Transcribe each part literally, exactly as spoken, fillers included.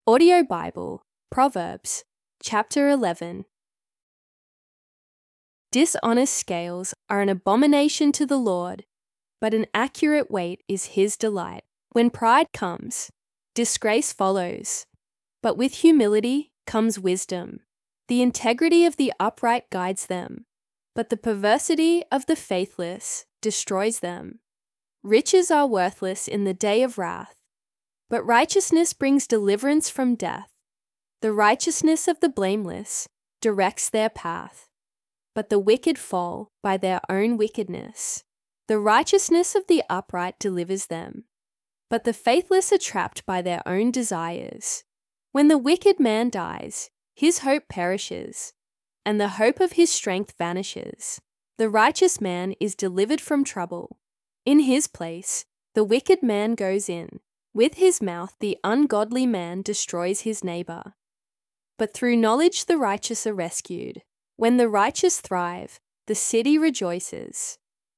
Audio Bible, Proverbs, chapter eleven. Dishonest scales are an abomination to the Lord, but an accurate weight is his delight. When pride comes, disgrace follows, but with humility comes wisdom. The integrity of the upright guides them, but the perversity of the faithless destroys them. Riches are worthless in the day of wrath, but righteousness brings deliverance from death. The righteousness of the blameless directs their path, but the wicked fall by their own wickedness. The righteousness of the upright delivers them, but the faithless are trapped by their own desires. When the wicked man dies, his hope perishes, and the hope of his strength vanishes. The righteous man is delivered from trouble. In his place, the wicked man goes in. With his mouth, the ungodly man destroys his neighbor. But through knowledge, the righteous are rescued. When the righteous thrive, the city rejoices.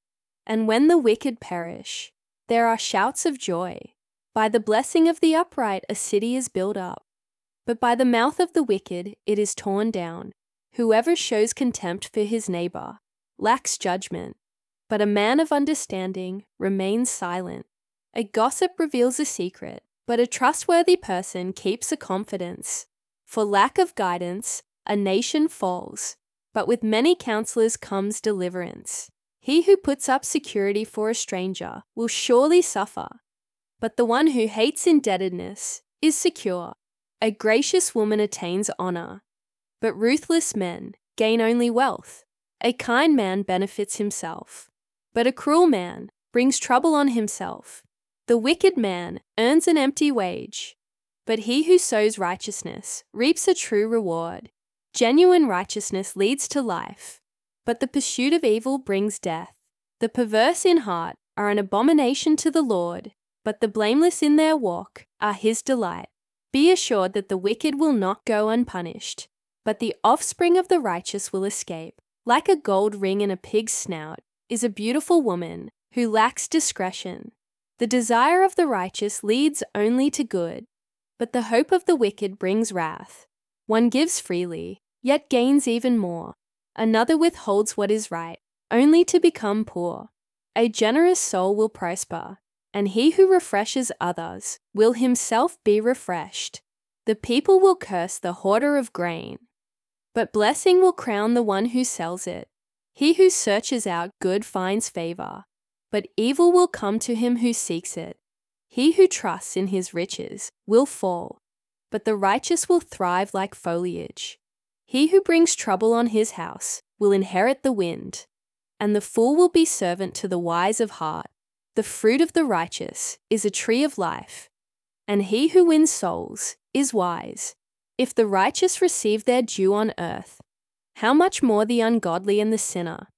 And when the wicked perish, there are shouts of joy. By the blessing of the upright, a city is built up, but by the mouth of the wicked, it is torn down. Whoever shows contempt for his neighbor lacks judgment, but a man of understanding remains silent. A gossip reveals a secret, but a trustworthy person keeps a confidence. For lack of guidance, a nation falls, but with many counselors comes deliverance. He who puts up security for a stranger will surely suffer, but the one who hates indebtedness is secure. A gracious woman attains honor, but ruthless men gain only wealth. A kind man benefits himself, but a cruel man brings trouble on himself. The wicked man earns an empty wage, but he who sows righteousness reaps a true reward. Genuine righteousness leads to life, but the pursuit of evil brings death. The perverse in heart are an abomination to the Lord, but the blameless in their walk are his delight. Be assured that the wicked will not go unpunished, but the offspring of the righteous will escape. Like a gold ring in a pig's snout is a beautiful woman who lacks discretion. The desire of the righteous leads only to good, but the hope of the wicked brings wrath. One gives freely, yet gains even more. Another withholds what is right, only to become poor. A generous soul will prosper, and he who refreshes others will himself be refreshed. The people will curse the hoarder of grain, but blessing will crown the one who sells it. He who searches out good finds favor, but evil will come to him who seeks it. He who trusts in his riches will fall, but the righteous will thrive like foliage. He who brings trouble on his house will inherit the wind, and the fool will be servant to the wise of heart. The fruit of the righteous is a tree of life, and he who wins souls is wise. If the righteous receive their due on earth, how much more the ungodly and the sinner?